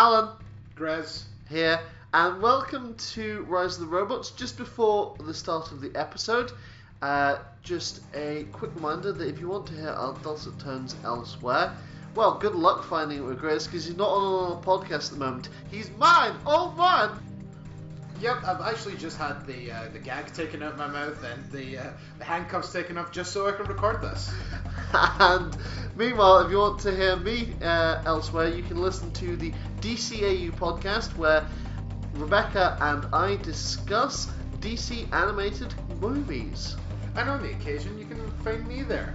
Alan Grez here, and welcome to Rise of the Robots. Just before the start of the episode, just a quick reminder that if you want to hear our dulcet tones elsewhere, well, good luck finding it with Grez, because he's not on a podcast at the moment. He's mine, all mine. Yep, I've actually just had the gag taken out of my mouth and the handcuffs taken off just so I can record this. And meanwhile, if you want to hear me elsewhere, you can listen to the DCAU podcast, where Rebecca and I discuss DC animated movies. And on the occasion, you can find me there.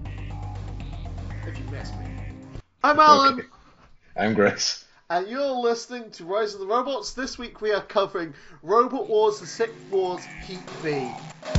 If you miss me. I'm Alan. Okay. I'm Grace. And you're listening to Rise of the Robots. This week we are covering Robot Wars: The Sixth Wars Heat B.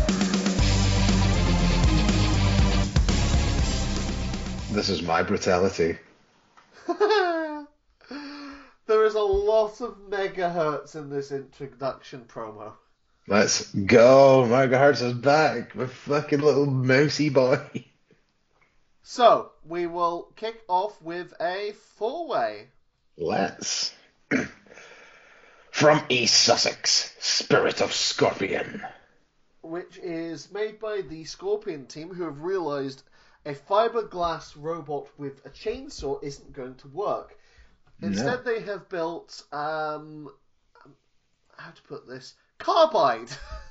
This is my brutality. There is a lot of megahertz in this introduction promo. Let's go. Megahertz is back. My fucking little mousy boy. So, we will kick off with a four-way. Let's. From East Sussex, Spirit of Scorpion. Which is made by the Scorpion team, who have realised a fiberglass robot with a chainsaw isn't going to work. Instead, they have built, how to put this, carbide.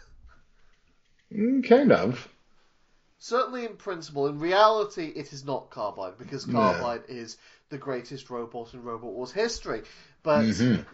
Kind of. Certainly in principle. In reality, it is not carbide, because carbide is the greatest robot in Robot Wars history. But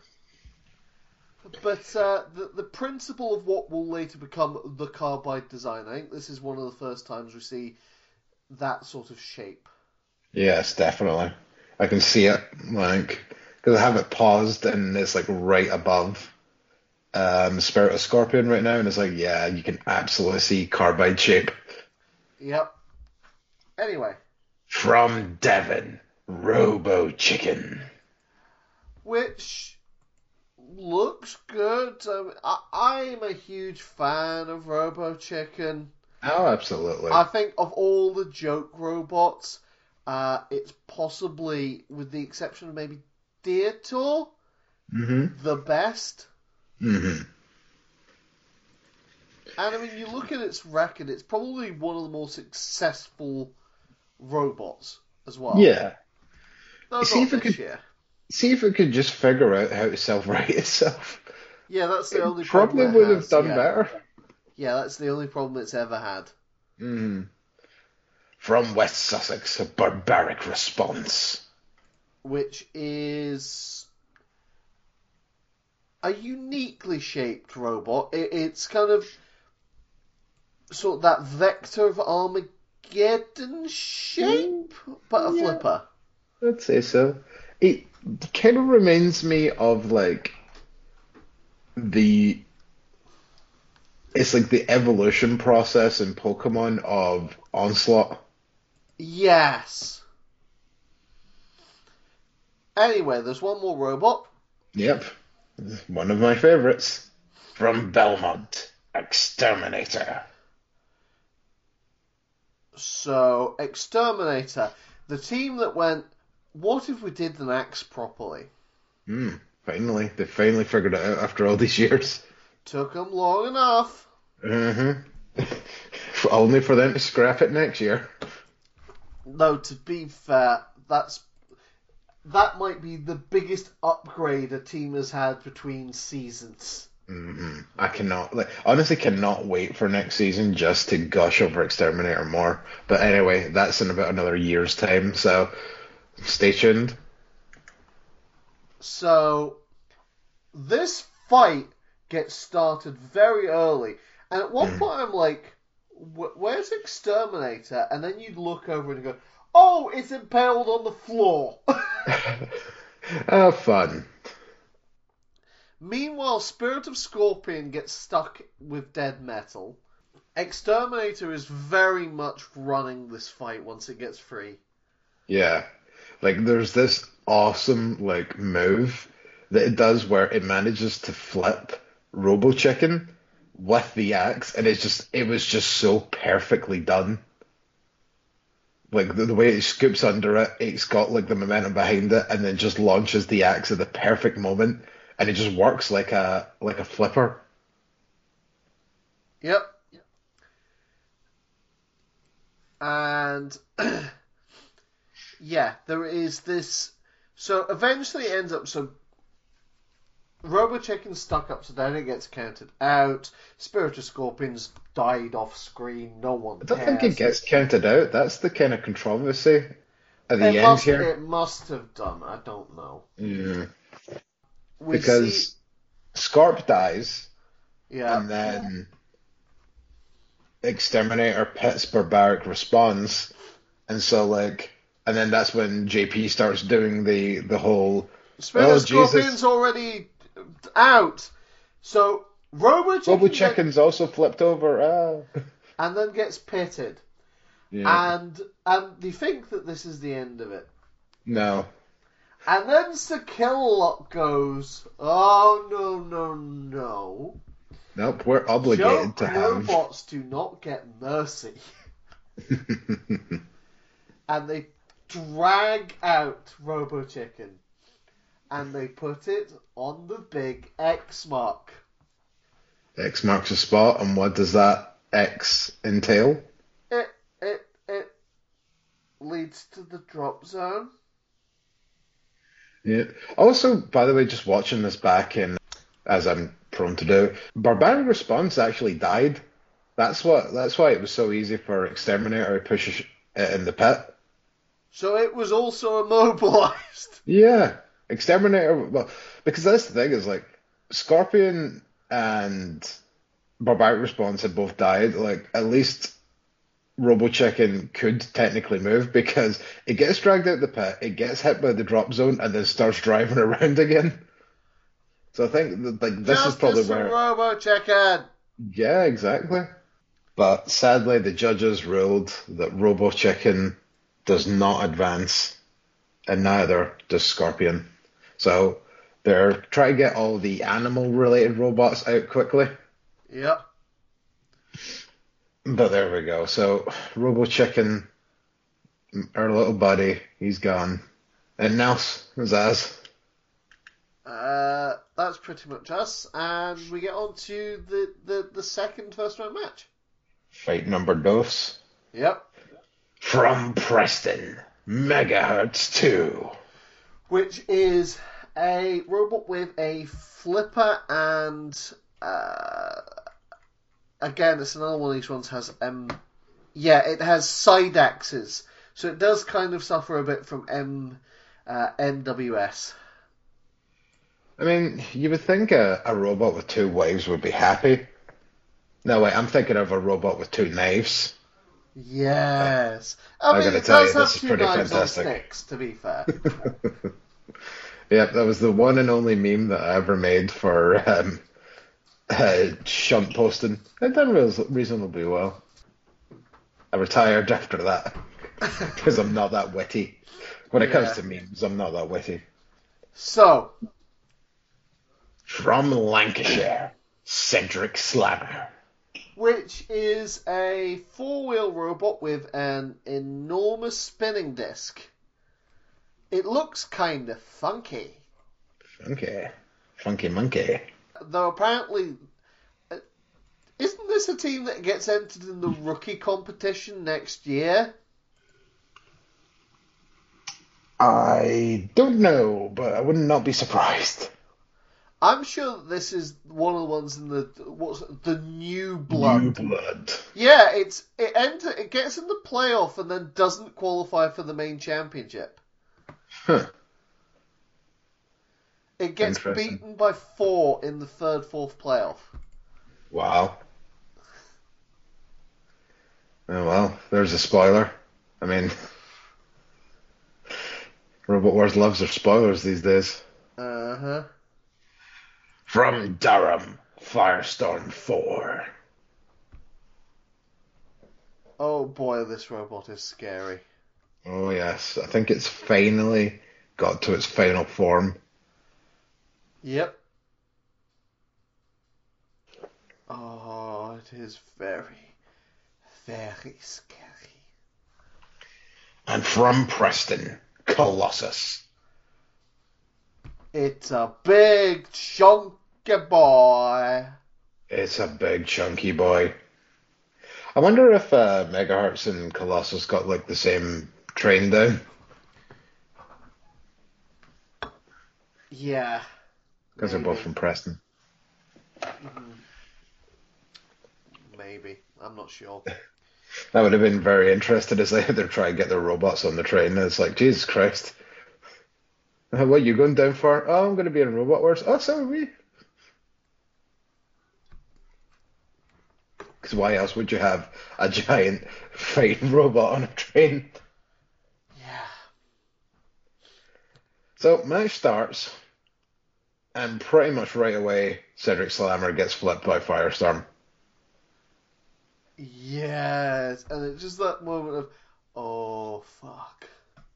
the principle of what will later become the carbide design, I think this is one of the first times we see that sort of shape. Yes, definitely. I can see it, like, because I have it paused and it's like right above Spirit of Scorpion right now, and it's like, yeah, you can absolutely see carbide shape. Yep. Anyway. From Devon, Robo Chicken. Which looks good. I'm a huge fan of Robo Chicken. Oh, absolutely. I think of all the joke robots, it's possibly, with the exception of maybe Deator, the best. Mm-hmm. And I mean, you look at its record, it's probably one of the more successful robots as well. Yeah. No, See not if it this could- year. See if it could just figure out how to self-right itself. Yeah, that's the only Probably problem. would have done better. Yeah, that's the only problem it's ever had. From West Sussex, a barbaric response. Which is a uniquely shaped robot. It's kind of sort of that Vector of Armageddon shape, but a flipper. I'd say so. It kind of reminds me of like it's like the evolution process in Pokemon of Onslaught. Yes. Anyway, there's one more robot. Yep. One of my favorites. From Belmont, Exterminator. So, Exterminator, the team that went, what if we did an axe properly? Finally. They finally figured it out after all these years. Took them long enough. Only for them to scrap it next year. No, to be fair, that might be the biggest upgrade a team has had between seasons. I honestly cannot wait for next season just to gush over Exterminator more. But anyway, that's in about another year's time, so stay tuned. So, this fight gets started very early, and at one point I'm like, where's Exterminator? And then you'd look over and go, oh, it's impaled on the floor. Oh, fun. Meanwhile, Spirit of Scorpion gets stuck with dead metal. Exterminator is very much running this fight once it gets free. Yeah. Like, there's this awesome, like, move that it does where it manages to flip Robo Chicken with the axe, and it was just so perfectly done. like the way it scoops under it, it's got like the momentum behind it, and then just launches the axe at the perfect moment, and it just works like a flipper. Yep. And yeah, there is this. So eventually it ends up. So Robo Chicken's stuck up, so then it gets counted out. Spirit of Scorpions died off screen. No one I don't think it cares. gets counted out. That's the kind of controversy at the It end here. It must have done. I don't know. Yeah. We Because see, Scorp dies, yeah, and then Exterminator Pitts Barbaric responds, and so like, and then that's when JP starts doing the whole, Spirit oh of Scorpions Jesus, already out. So Robo Chicken Robo Chicken's also flipped over. Ah. and then gets pitted. Yeah. And they think that this is the end of it. No. And then Sir Killalot goes, oh, no. Nope, we're obligated Joke to have. robots do not get mercy. And they drag out Robo Chicken. And they put it on the big X mark. X marks a spot, and what does that X entail? It leads to the drop zone. Yeah. Also, by the way, just watching this back in, as I'm prone to do, Barbaric Response actually died. That's why it was so easy for Exterminator to push it in the pit. So it was also immobilized. Yeah, Exterminator. Well, because that's the thing is like Scorpion and Barbaric Response had both died. Like at least Robo Chicken could technically move because it gets dragged out the pit, it gets hit by the drop zone, and then starts driving around again. So I think that, like this is probably Justice for where, Robo Chicken. yeah, exactly. But sadly, the judges ruled that Robo Chicken does not advance, and neither does Scorpion. So they're trying to get all the animal-related robots out quickly. Yep. But there we go. So Robo Chicken, our little buddy, he's gone. And Nels is us. That's pretty much us, and we get on to the second first round match. Fight number dos. Yep. From Preston, Megahertz 2. Which is a robot with a flipper and again, it's another one of these ones has it has side axes, so it does kind of suffer a bit from NWS. I mean, you would think a robot with two waves would be happy. No, wait, I'm thinking of a robot with two knives. Yes. I I mean, gotta it tell does you, have this is two pretty knives on fantastic. sticks, to be fair. Yep, that was the one and only meme that I ever made for shunt posting. It done reasonably well. I retired after that because I'm not that witty. When it comes Yeah. to memes, I'm not that witty. So, From Lancashire, Cedric Slammer. which is a four-wheel robot with an enormous spinning disc. It looks kind of funky. Funky. Funky monkey. Though apparently, isn't this a team that gets entered in the rookie competition next year? I don't know, but I would not be surprised. I'm sure that this is one of the ones in the new blood. New blood. Yeah, it gets in the playoff and then doesn't qualify for the main championship. Huh. It gets Interesting. beaten by 4 in the third, fourth playoff. Wow. Oh well, there's a spoiler. I mean, Robot Wars loves their spoilers these days. Uh-huh. From Durham, Firestorm 4. Oh boy, this robot is scary. Oh yes, I think it's finally got to its final form. Yep. Oh, it is very, very scary. And from Preston, Colossus. It's a big chunky boy. It's a big chunky boy. I wonder if Megahertz and Colossus got like the same train down. Yeah. Because they're both from Preston. Maybe. I'm not sure. That would have been very interesting as they're trying to get their robots on the train. And it's like, Jesus Christ. What are you going down for? Oh, I'm going to be in Robot Wars. Oh, so are we. Because why else would you have a giant fighting robot on a train? Yeah. So, match starts, and pretty much right away, Cedric Slammer gets flipped by Firestorm. Yes. And it's just that moment of, oh, fuck.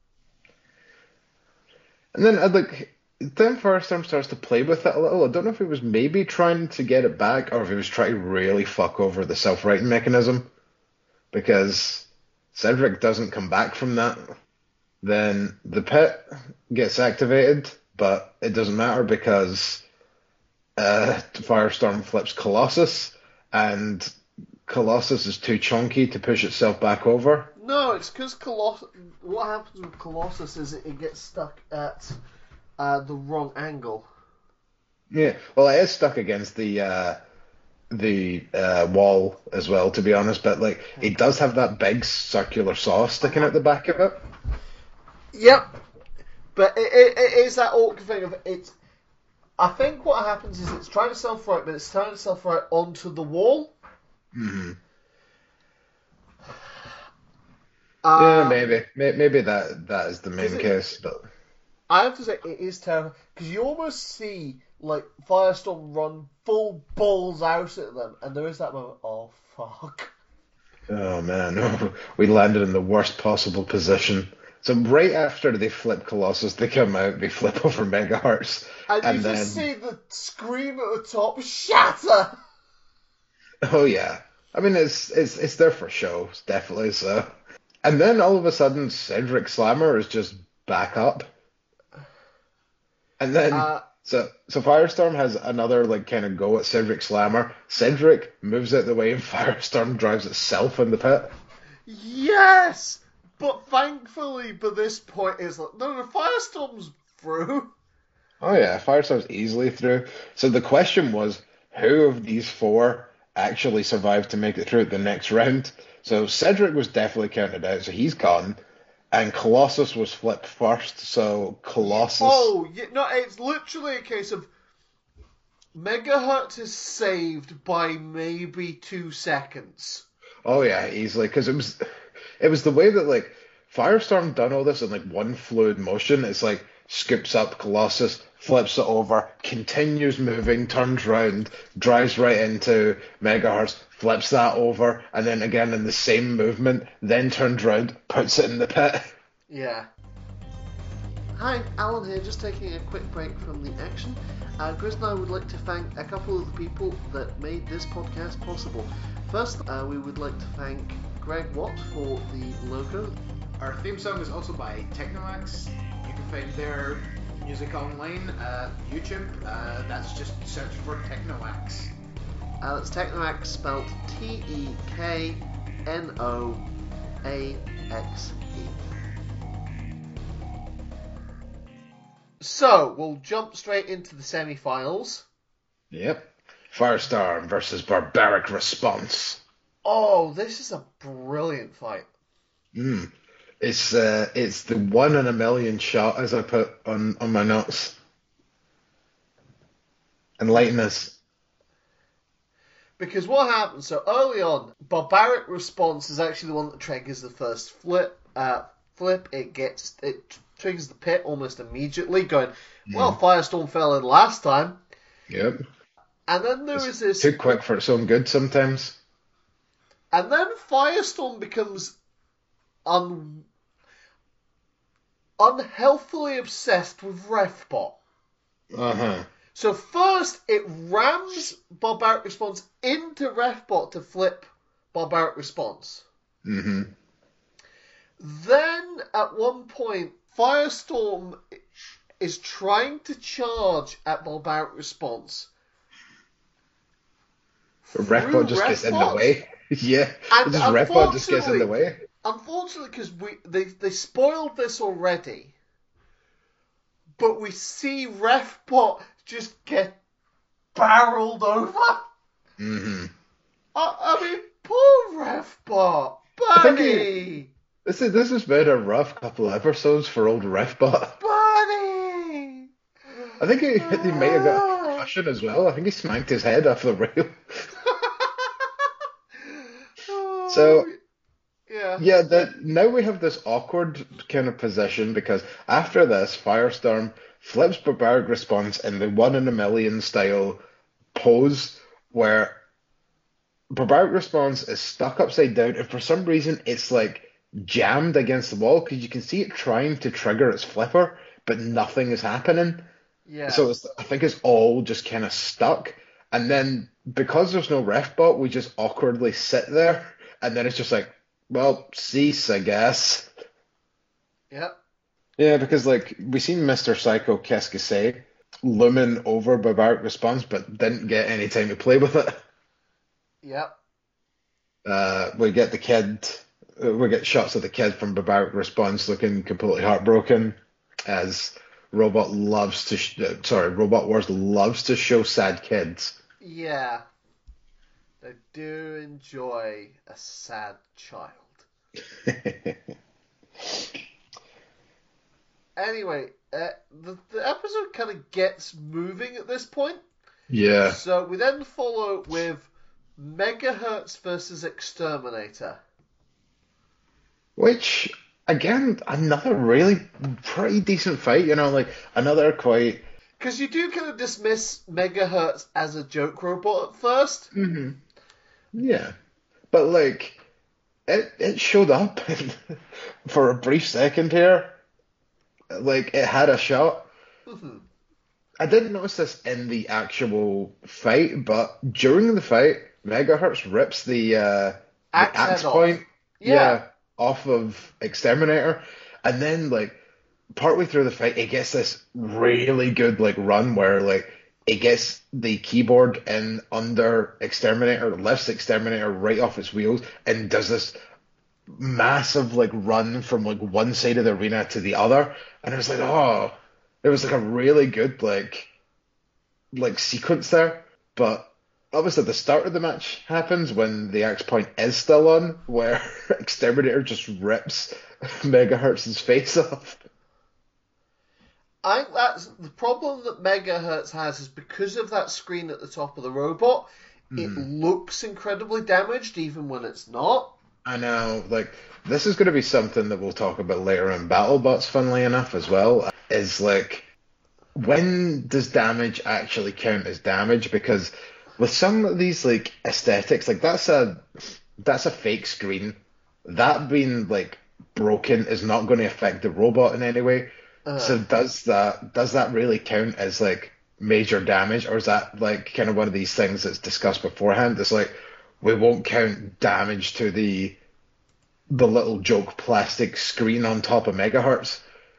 And then, then Firestorm starts to play with it a little. I don't know if he was maybe trying to get it back, or if he was trying to really fuck over the self-righting mechanism. Because Cedric doesn't come back from that. Then the pit gets activated, but it doesn't matter because Firestorm flips Colossus, and Colossus is too chunky to push itself back over. No, it's because what happens with Colossus is it gets stuck at the wrong angle. Yeah, well, it is stuck against the wall as well, to be honest. But like, it does have that big circular saw sticking out the back of it. Yep, but it is that awkward thing of it. I think what happens is it's trying to self-right, but it's trying to self-right onto the wall. Mm-hmm. Yeah, maybe that is the main case, but I have to say it is terrible because you almost see like Firestorm run full balls out at them, and there is that moment. Oh fuck! Oh man, we landed in the worst possible position. So right after they flip Colossus, they come out, they flip over Megahertz, and you just see the screen at the top shatter. Oh yeah, I mean it's there for show, definitely so. And then all of a sudden, Cedric Slammer is just back up. And then, so Firestorm has another, like, kind of go at Cedric Slammer. Cedric moves out the way and Firestorm drives itself in the pit. Yes! But thankfully, by this point, it's like, no, Firestorm's through. Oh yeah, Firestorm's easily through. So the question was, who of these four actually survived to make it through the next round? So Cedric was definitely counted out, so he's gone. And Colossus was flipped first, so Colossus... Oh, yeah, no, it's literally a case of Megahertz is saved by maybe 2 seconds. Oh yeah, easily, because it was the way that, like, Firestorm done all this in, like, one fluid motion. It's like, scoops up Colossus, flips it over, continues moving, turns round, drives right into Megahertz, flips that over, and then again in the same movement, then turns round, puts it in the pit. Yeah. Hi, Alan here, just taking a quick break from the action. Grizz and I would like to thank a couple of the people that made this podcast possible. First, we would like to thank Greg Watt for the logo. Our theme song is also by Technoax. You can find their music online at YouTube. That's just search for Technoax. That's Technoax spelled Teknoaxe. So, we'll jump straight into the semi-finals. Yep. Firestorm versus Barbaric Response. Oh, this is a brilliant fight. It's the 1 in a million shot, as I put on my notes. Enlighten us. Because what happens, so early on, Barbaric Response is actually the one that triggers the first flip. It triggers the pit almost immediately, going, well, Firestorm fell in last time. Yep. And then there is this... Too quick for its own good sometimes. And then Firestorm becomes unhealthily obsessed with Refbot. Uh-huh. So first, it rams Barbaric Response into Refbot to flip Barbaric Response. Mm-hmm. Then, at one point, Firestorm is trying to charge at Barbaric Response. Refbot just gets in the way. Yeah, And just Refbot just gets in the way. Unfortunately, because they spoiled this already, but we see Refbot just get barreled over. Mm-hmm. I mean, poor Refbot, buddy. This has been a rough couple of episodes for old Refbot. Buddy. I think he might have got a concussion as well. I think he smacked his head off the rail. So, now we have this awkward kind of position because after this, Firestorm flips Barbaric Response in the 1 in a million style pose where Barbaric Response is stuck upside down and for some reason it's like jammed against the wall because you can see it trying to trigger its flipper, but nothing is happening. Yeah. So I think it's all just kind of stuck. And then because there's no Refbot, we just awkwardly sit there. And then it's just like, well, cease, I guess. Yep. Yeah, because like we seen Mr. Psycho Qu'est-ce que c'est looming over Barbaric Response, but didn't get any time to play with it. Yep. We get the kid. We get shots of the kid from Barbaric Response looking completely heartbroken, as Robot Wars loves to show sad kids. Yeah. They do enjoy a sad child. Anyway, the episode kind of gets moving at this point. Yeah. So we then follow with Megahertz versus Exterminator. Which, again, another really pretty decent fight, like another quite... Because you do kind of dismiss Megahertz as a joke robot at first. Mm-hmm. Yeah. But, like, it showed up for a brief second here. Like, it had a shot. Mm-hmm. I didn't notice this in the actual fight, but during the fight, Megahertz rips the axe point off of Exterminator, and then like partway through the fight, it gets this really good like run where like it gets the keyboard in under Exterminator, lifts Exterminator right off its wheels, and does this massive like run from like one side of the arena to the other, and it was like it was like a really good like sequence there, but obviously the start of the match happens when the axe point is still on, where Exterminator just rips Megahertz's face off. I think that's the problem that Megahertz has is because of that screen at the top of the robot, it looks incredibly damaged even when it's not. I know, like, this is going to be something that we'll talk about later in BattleBots, funnily enough, as well, is like, when does damage actually count as damage? Because with some of these like aesthetics, like that's a fake screen. That being like broken is not going to affect the robot in any way. So does that really count as like major damage, or is that like kind of one of these things that's discussed beforehand? It's like we won't count damage to the little joke plastic screen on top of Megahertz.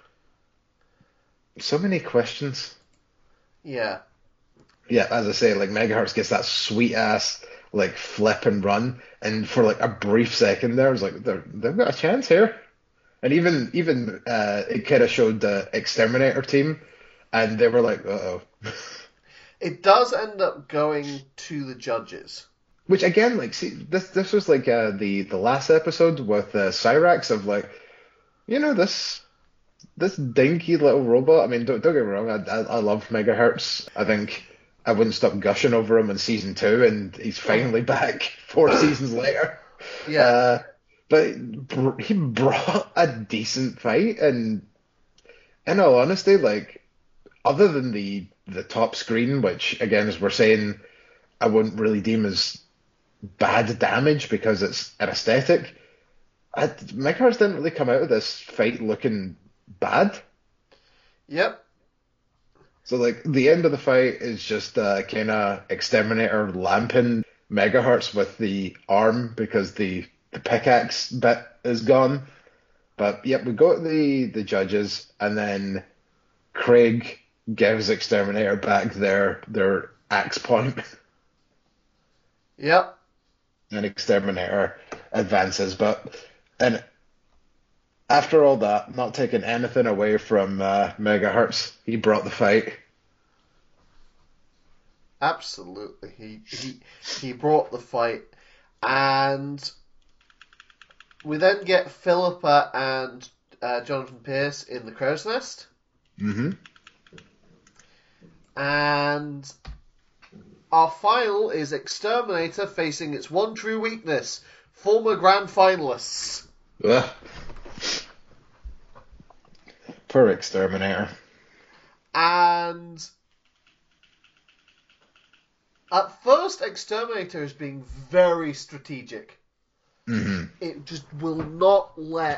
So many questions. Yeah. Yeah, as I say, like Megahertz gets that sweet ass like flip and run, and for like a brief second there, I was like, they've got a chance here. And even it kind of showed the Exterminator team, and they were like, uh-oh. It does end up going to the judges. Which again, like, see, this was like the last episode with Cyrax of like, this dinky little robot. I mean, don't get me wrong, I love Megahertz. I think I wouldn't stop gushing over him in season 2, and he's finally back 4 seasons later. Yeah. But he brought a decent fight, and in all honesty, like, other than the top screen, which again, as we're saying, I wouldn't really deem as bad damage because it's an aesthetic. Megahertz didn't really come out of this fight looking bad. Yep. So like the end of the fight is just kind of Exterminator lamping Megahertz with the arm because the pickaxe bit is gone. But yep, we go to the judges, and then Craig gives Exterminator back their axe point, Yep. and Exterminator advances. But and after all that, not taking anything away from Megahertz, he brought the fight. Absolutely. He brought the fight, and we then get Philippa and Jonathan Pierce in the crow's nest. Mm-hmm. And our final is Exterminator facing its one true weakness, former grand finalists. Ugh. Poor Exterminator. And at first, Exterminator is being very strategic. Mm-hmm. It just will not let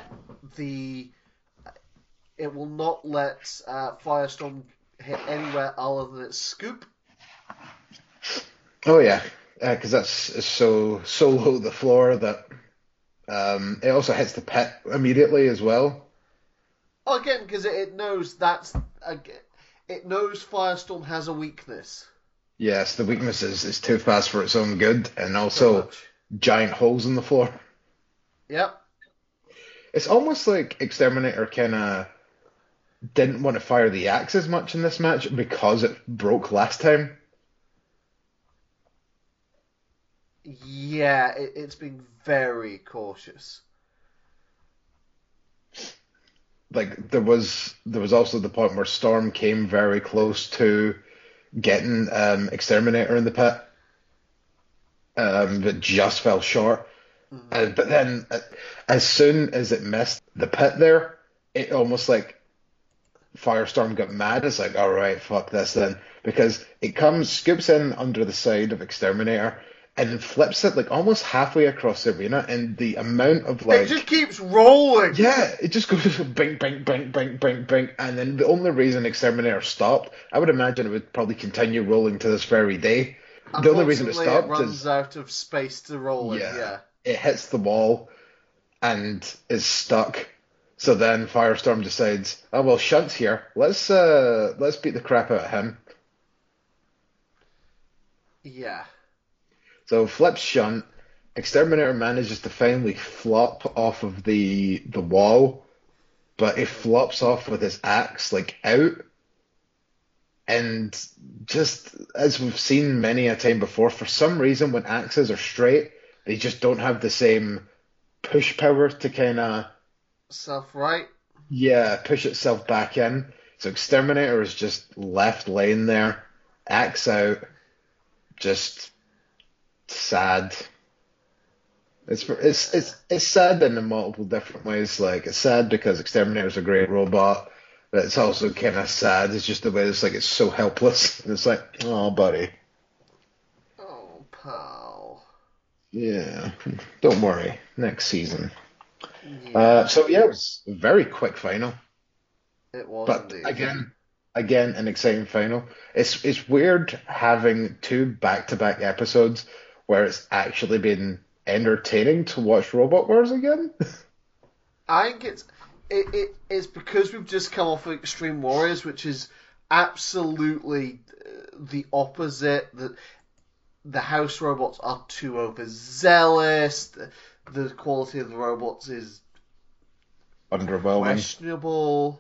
Firestorm hit anywhere other than its scoop. Oh yeah, because that's so low to the floor that it also hits the pit immediately as well. Again, because it knows it knows Firestorm has a weakness. Yes, the weakness is too fast for its own good, and Pretty also much. giant holes in the floor. Yep. It's almost like Exterminator kind of didn't want to fire the axe as much in this match because it broke last time. Yeah, it's been very cautious. Like there was also the point where Storm came very close to getting Exterminator in the pit, but just fell short. But then, as soon as it missed the pit there, it almost like Firestorm got mad. It's like, all right, fuck this then, because it scoops in under the side of Exterminator and then flips it like almost halfway across the arena, and the amount of It just keeps rolling. yeah, it just goes bing, bing, bing, bing, bing, bing, and then the only reason Exterminator stopped, I would imagine it would probably continue rolling to this very day. The only reason it Unfortunately, stopped runs is out of space to roll in. Yeah. it hits the wall and is stuck. So then Firestorm decides, oh well, Shunt's here. Let's beat the crap out of him. Yeah. So flips Shunt. Exterminator manages to finally flop off of the wall, but he flops off with his axe like out. And just as we've seen many a time before, for some reason when axes are straight, they just don't have the same push power to kind of Self-right. push itself back in. So Exterminator is just left laying there, axe out, just sad. It's sad in multiple different ways. Like it's sad because Exterminator's a great robot, but it's also kind of sad. It's just the way it's like it's so helpless. And it's like, oh, buddy. Oh, pal. Yeah, don't worry. Next season. Yeah, So yeah, it was a very quick final, it was but indeed. again, an exciting final. It's weird having two back-to-back episodes where it's actually been entertaining to watch Robot Wars again. I think it's because we've just come off of Extreme Warriors, which is absolutely the opposite. That the house robots are too overzealous. The quality of the robots is Underwhelming. questionable.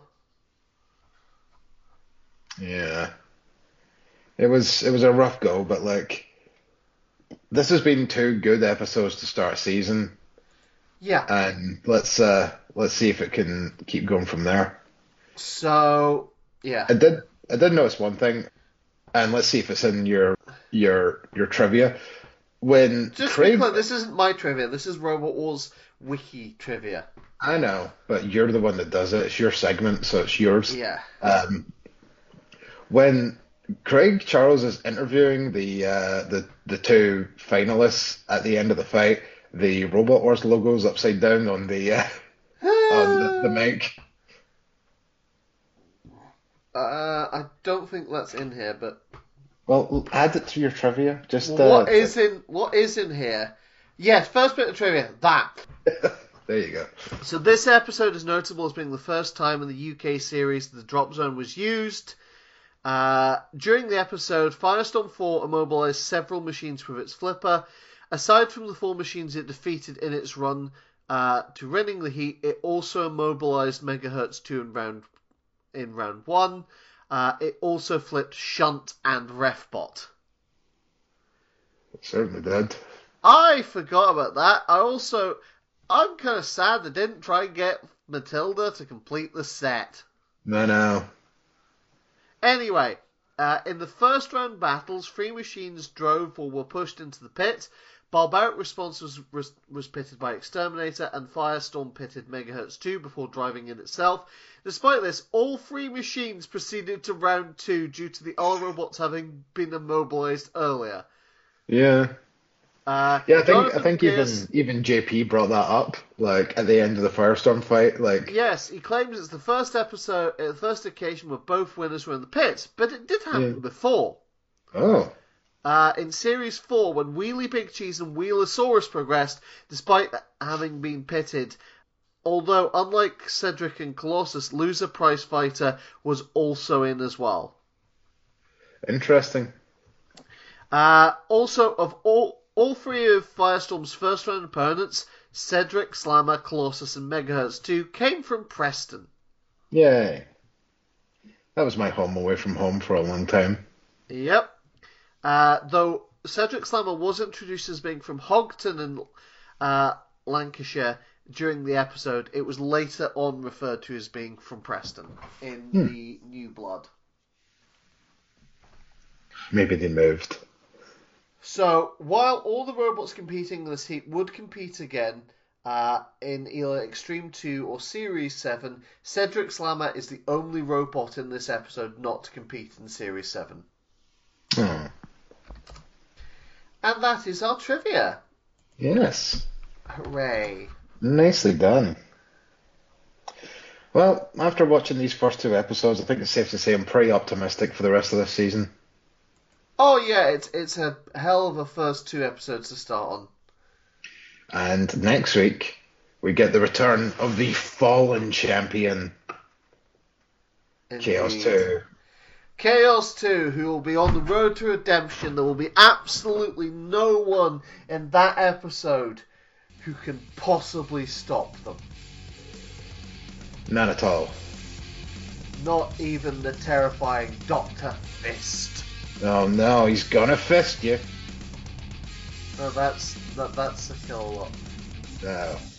Yeah. It was a rough go, but like this has been two good episodes to start a season, Yeah. and let's see if it can keep going from there. So yeah. I did notice one thing, and let's see if it's in your trivia. When Just Craig, because this isn't my trivia, this is Robot Wars wiki trivia. I know, but you're the one that does it. It's your segment, so it's yours. Yeah. When Craig Charles is interviewing the two finalists at the end of the fight, the Robot Wars logo's upside down on the on the mic. I don't think that's in here, but Well, add it to your trivia. Just what is in here? Yes, first bit of trivia. That There you go. So this episode is notable as being the first time in the UK series the drop zone was used. During the episode, Firestorm 4 immobilized several machines with its flipper. Aside from the 4 machines it defeated in its run to Rending the Heat, it also immobilized Megahertz 2 in round 1. It also flipped Shunt and Refbot. It certainly did. I forgot about that. I'm kind of sad they didn't try and get Matilda to complete the set. No. Anyway, in the first round battles, 3 machines drove or were pushed into the pit. Barbaric Response was pitted by Exterminator, and Firestorm pitted Megahertz 2 before driving in itself. Despite this, all 3 machines proceeded to round 2 due to the other robots having been immobilized earlier. Yeah. I think Pierce, even JP brought that up, like at the end of the Firestorm fight. Like, yes, he claims it's the first occasion where both winners were in the pit, but it did happen before. Oh. In Series 4, when Wheelie Big Cheese and Wheelosaurus progressed, despite having been pitted, although unlike Cedric and Colossus, Loser Prize Fighter was also in as well. Interesting. Also, of all 3 of Firestorm's first round opponents, Cedric, Slammer, Colossus, and Megahertz 2 came from Preston. Yay. That was my home away from home for a long time. Yep. Though Cedric Slammer was introduced as being from Hogton in Lancashire during the episode, it was later on referred to as being from Preston in the New Blood. Maybe they moved. So, while all the robots competing in this heat would compete again in either Extreme 2 or Series 7, Cedric Slammer is the only robot in this episode not to compete in Series 7. Oh. And that is our trivia. Yes. Hooray. Nicely done. Well, after watching these first 2 episodes, I think it's safe to say I'm pretty optimistic for the rest of this season. Oh yeah, it's a hell of a first 2 episodes to start on. And next week, we get the return of the fallen champion, Indeed. Chaos 2. Chaos 2, who will be on the road to redemption. There will be absolutely no one in that episode who can possibly stop them. None at all. Not even the terrifying Dr. Fist. Oh no, he's gonna fist you. No, that's a kill a lot. No.